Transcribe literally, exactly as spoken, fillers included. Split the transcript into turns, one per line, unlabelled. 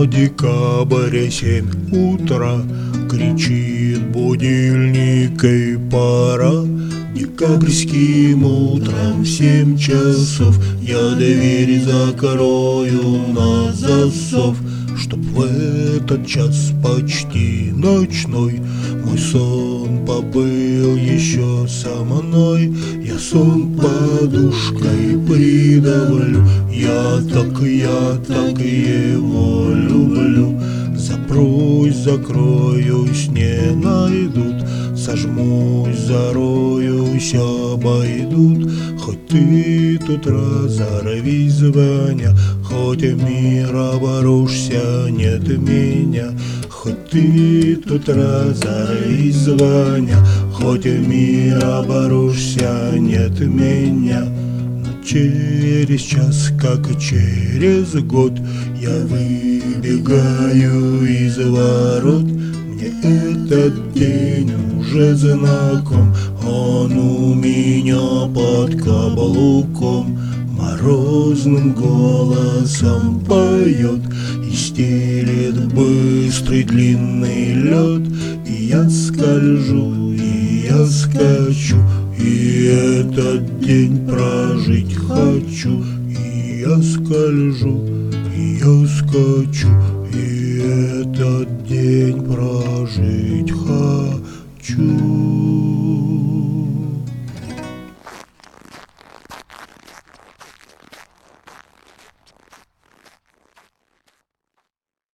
декабря, семь утра, кричит будильник, и пора. Декабрьским утром в семь часов я дверь закрою на засов, чтоб в этот час почти ночной мой сон побыл еще со мной. Я сон подушкой придавлю, я так, я так его люблю. Запрусь, закроюсь, не найдут, сожмусь, зароюсь, обойдут. Хоть ты тут разорвись, звоня, хоть мир обрушься, нет меня. Хоть ты тут разорвись, звоня, хоть мир обрушься, нет меня. Но через час, как через год, я выбегаю из ворот. Мне этот день уже знаком, он у меня под каблуком. Морозным голосом поет и стелет быстрый длинный лед. И я скольжу, и я скачу, и этот день прожить хочу. И я скольжу, и я скачу, и этот день прожить хочу.